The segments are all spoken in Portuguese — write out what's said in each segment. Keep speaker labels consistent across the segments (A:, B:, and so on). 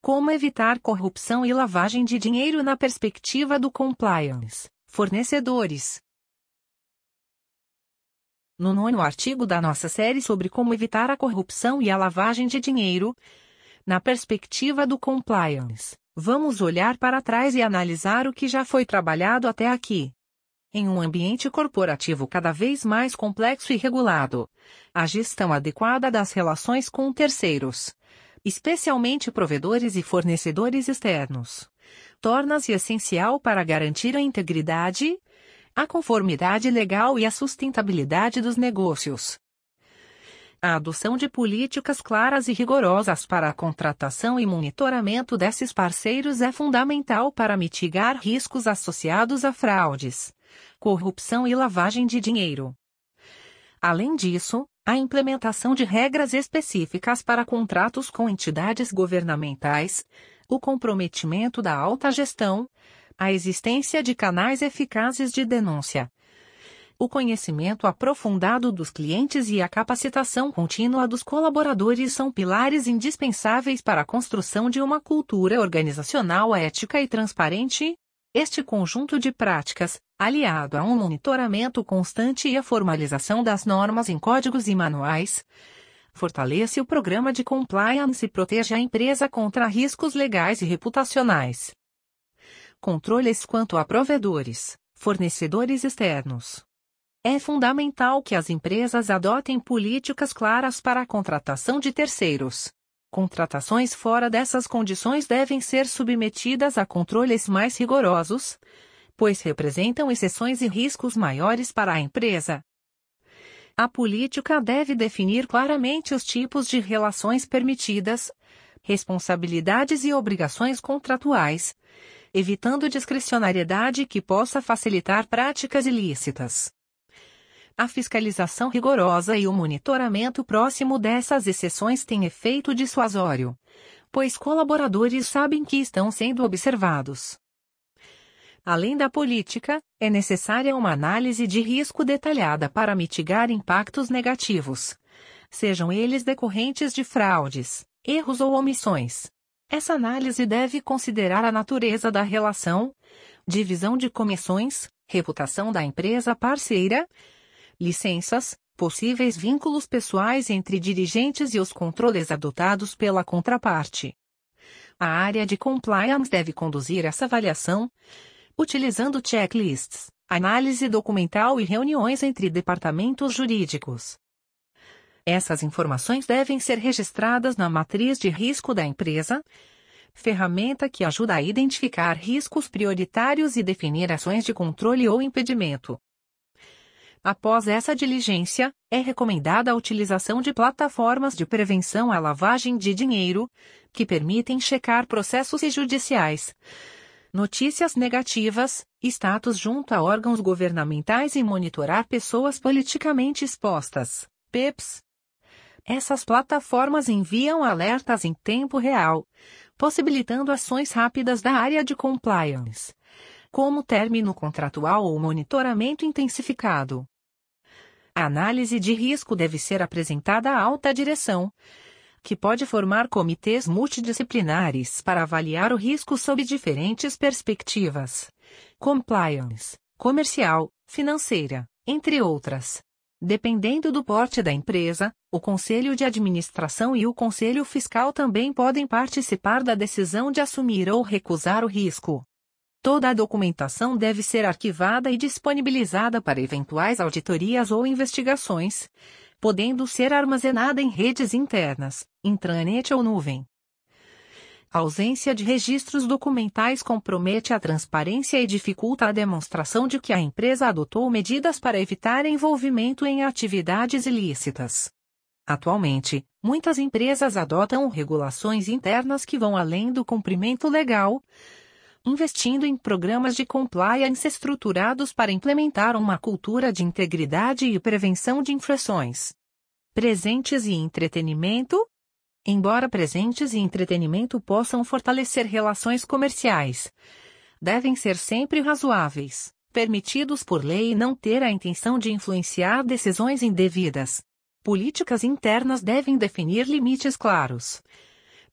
A: Como evitar corrupção e lavagem de dinheiro na perspectiva do compliance, fornecedores. No 9º artigo da nossa série sobre como evitar a corrupção e a lavagem de dinheiro, na perspectiva do compliance, vamos olhar para trás e analisar o que já foi trabalhado até aqui. Em um ambiente corporativo cada vez mais complexo e regulado, a gestão adequada das relações com terceiros, especialmente provedores e fornecedores externos, torna-se essencial para garantir a integridade, a conformidade legal e a sustentabilidade dos negócios. A adoção de políticas claras e rigorosas para a contratação e monitoramento desses parceiros é fundamental para mitigar riscos associados a fraudes, corrupção e lavagem de dinheiro. Além disso, a implementação de regras específicas para contratos com entidades governamentais, o comprometimento da alta gestão, a existência de canais eficazes de denúncia, o conhecimento aprofundado dos clientes e a capacitação contínua dos colaboradores são pilares indispensáveis para a construção de uma cultura organizacional ética e transparente. Este conjunto de práticas, aliado a um monitoramento constante e a formalização das normas em códigos e manuais, fortalece o programa de compliance e protege a empresa contra riscos legais e reputacionais. Controles quanto a provedores, fornecedores externos. É fundamental que as empresas adotem políticas claras para a contratação de terceiros. Contratações fora dessas condições devem ser submetidas a controles mais rigorosos, pois representam exceções e riscos maiores para a empresa. A política deve definir claramente os tipos de relações permitidas, responsabilidades e obrigações contratuais, evitando discricionariedade que possa facilitar práticas ilícitas. A fiscalização rigorosa e o monitoramento próximo dessas exceções têm efeito dissuasório, pois colaboradores sabem que estão sendo observados. Além da política, é necessária uma análise de risco detalhada para mitigar impactos negativos, sejam eles decorrentes de fraudes, erros ou omissões. Essa análise deve considerar a natureza da relação, divisão de comissões, reputação da empresa parceira, licenças, possíveis vínculos pessoais entre dirigentes e os controles adotados pela contraparte. A área de compliance deve conduzir essa avaliação, utilizando checklists, análise documental e reuniões entre departamentos jurídicos. Essas informações devem ser registradas na matriz de risco da empresa, ferramenta que ajuda a identificar riscos prioritários e definir ações de controle ou impedimento. Após essa diligência, é recomendada a utilização de plataformas de prevenção à lavagem de dinheiro, que permitem checar processos judiciais, notícias negativas, status junto a órgãos governamentais e monitorar pessoas politicamente expostas, PEPs. Essas plataformas enviam alertas em tempo real, possibilitando ações rápidas da área de compliance, como término contratual ou monitoramento intensificado. A análise de risco deve ser apresentada à alta direção, que pode formar comitês multidisciplinares para avaliar o risco sob diferentes perspectivas: compliance, comercial, financeira, entre outras. Dependendo do porte da empresa, o Conselho de Administração e o Conselho Fiscal também podem participar da decisão de assumir ou recusar o risco. Toda a documentação deve ser arquivada e disponibilizada para eventuais auditorias ou investigações, podendo ser armazenada em redes internas, intranet ou nuvem. A ausência de registros documentais compromete a transparência e dificulta a demonstração de que a empresa adotou medidas para evitar envolvimento em atividades ilícitas. Atualmente, muitas empresas adotam regulações internas que vão além do cumprimento legal, investindo em programas de compliance estruturados para implementar uma cultura de integridade e prevenção de infrações. Presentes e entretenimento. Embora presentes e entretenimento possam fortalecer relações comerciais, devem ser sempre razoáveis, permitidos por lei e não ter a intenção de influenciar decisões indevidas. Políticas internas devem definir limites claros,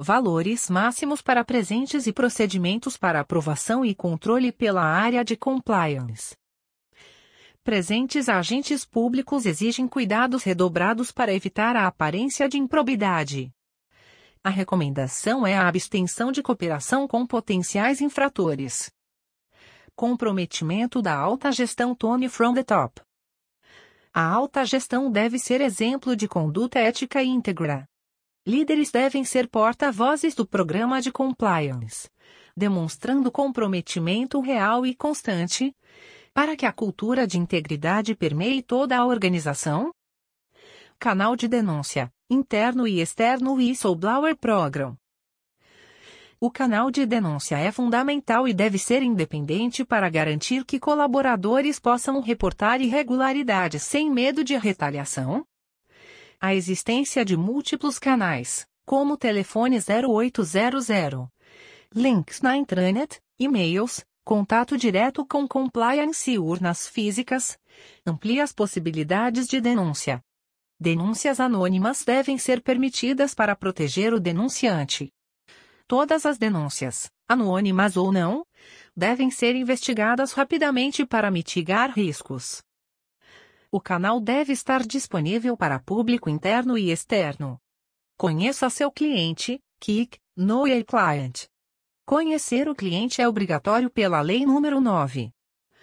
A: valores máximos para presentes e procedimentos para aprovação e controle pela área de compliance. Presentes a agentes públicos exigem cuidados redobrados para evitar a aparência de improbidade. A recomendação é a abstenção de cooperação com potenciais infratores. Comprometimento da alta gestão Tone from the top. A alta gestão deve ser exemplo de conduta ética e íntegra. Líderes devem ser porta-vozes do programa de compliance, demonstrando comprometimento real e constante, para que a cultura de integridade permeie toda a organização. Canal de denúncia, interno e externo Whistleblower Program. O canal de denúncia é fundamental e deve ser independente para garantir que colaboradores possam reportar irregularidades sem medo de retaliação. A existência de múltiplos canais, como telefone 0800, links na intranet, e-mails, contato direto com compliance e urnas físicas, amplia as possibilidades de denúncia. Denúncias anônimas devem ser permitidas para proteger o denunciante. Todas as denúncias, anônimas ou não, devem ser investigadas rapidamente para mitigar riscos. O canal deve estar disponível para público interno e externo. Conheça seu cliente, KIC, Know Your Client. Conhecer o cliente é obrigatório pela Lei nº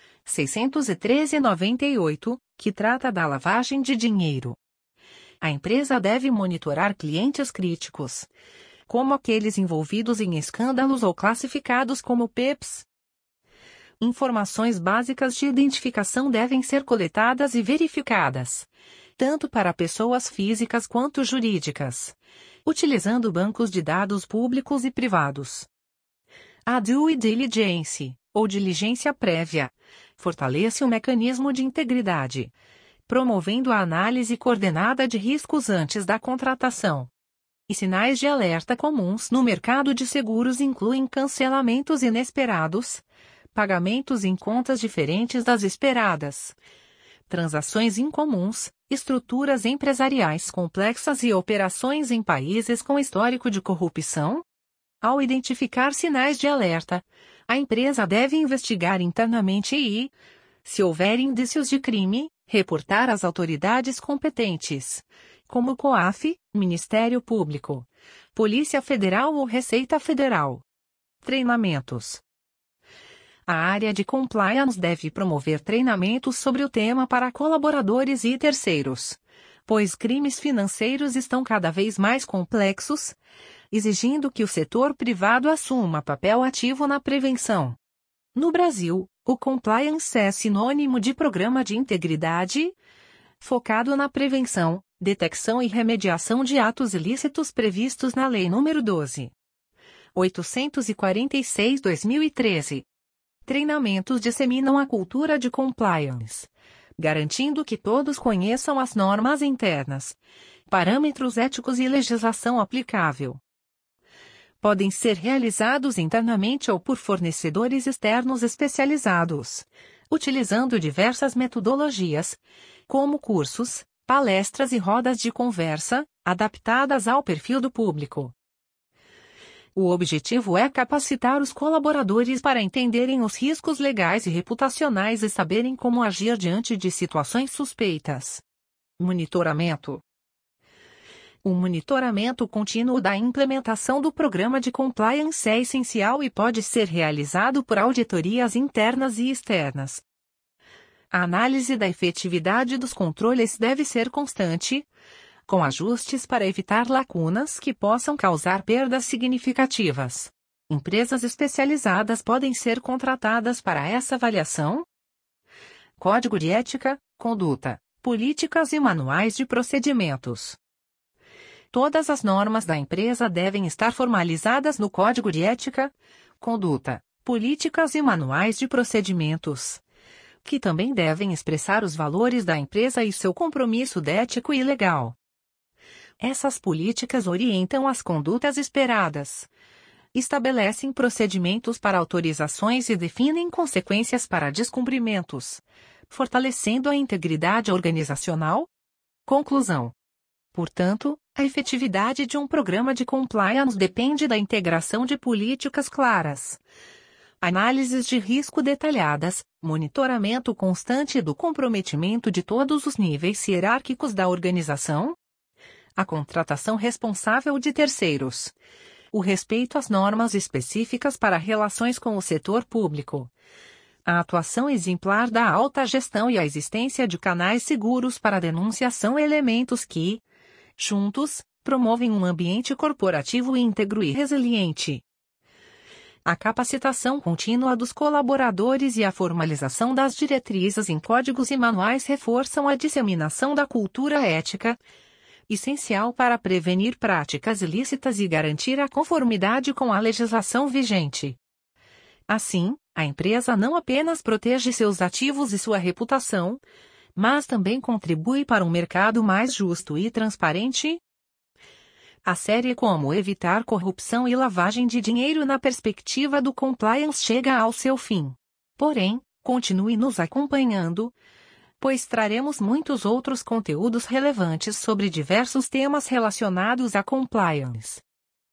A: 9.613/98, que trata da lavagem de dinheiro. A empresa deve monitorar clientes críticos, como aqueles envolvidos em escândalos ou classificados como PEPs. Informações básicas de identificação devem ser coletadas e verificadas, tanto para pessoas físicas quanto jurídicas, utilizando bancos de dados públicos e privados. A due diligence, ou diligência prévia, fortalece o mecanismo de integridade, promovendo a análise coordenada de riscos antes da contratação. E sinais de alerta comuns no mercado de seguros incluem cancelamentos inesperados, pagamentos em contas diferentes das esperadas, transações incomuns, estruturas empresariais complexas e operações em países com histórico de corrupção. Ao identificar sinais de alerta, a empresa deve investigar internamente e, se houver indícios de crime, reportar às autoridades competentes, como o COAF, Ministério Público, Polícia Federal ou Receita Federal. Treinamentos. A área de compliance deve promover treinamentos sobre o tema para colaboradores e terceiros, pois crimes financeiros estão cada vez mais complexos, exigindo que o setor privado assuma papel ativo na prevenção. No Brasil, o compliance é sinônimo de programa de integridade, focado na prevenção, detecção e remediação de atos ilícitos previstos na Lei nº 12.846/2013. Treinamentos disseminam a cultura de compliance, garantindo que todos conheçam as normas internas, parâmetros éticos e legislação aplicável. Podem ser realizados internamente ou por fornecedores externos especializados, utilizando diversas metodologias, como cursos, palestras e rodas de conversa, adaptadas ao perfil do público. O objetivo é capacitar os colaboradores para entenderem os riscos legais e reputacionais e saberem como agir diante de situações suspeitas. Monitoramento. O monitoramento contínuo da implementação do programa de compliance é essencial e pode ser realizado por auditorias internas e externas. A análise da efetividade dos controles deve ser constante, com ajustes para evitar lacunas que possam causar perdas significativas. Empresas especializadas podem ser contratadas para essa avaliação. Código de ética, conduta, políticas e manuais de procedimentos. Todas as normas da empresa devem estar formalizadas no Código de Ética, Conduta, Políticas e Manuais de Procedimentos, que também devem expressar os valores da empresa e seu compromisso ético e legal. Essas políticas orientam as condutas esperadas, estabelecem procedimentos para autorizações e definem consequências para descumprimentos, fortalecendo a integridade organizacional. Conclusão. Portanto, A efetividade de um programa de compliance depende da integração de políticas claras, análises de risco detalhadas, monitoramento constante do comprometimento de todos os níveis hierárquicos da organização, a contratação responsável de terceiros, o respeito às normas específicas para relações com o setor público, a atuação exemplar da alta gestão e a existência de canais seguros para denúncia são elementos que, juntos, promovem um ambiente corporativo íntegro e resiliente. A capacitação contínua dos colaboradores e a formalização das diretrizes em códigos e manuais reforçam a disseminação da cultura ética, essencial para prevenir práticas ilícitas e garantir a conformidade com a legislação vigente. Assim, a empresa não apenas protege seus ativos e sua reputação, mas também contribui para um mercado mais justo e transparente. A série Como Evitar Corrupção e Lavagem de Dinheiro na Perspectiva do Compliance chega ao seu fim. Porém, continue nos acompanhando, pois traremos muitos outros conteúdos relevantes sobre diversos temas relacionados a compliance.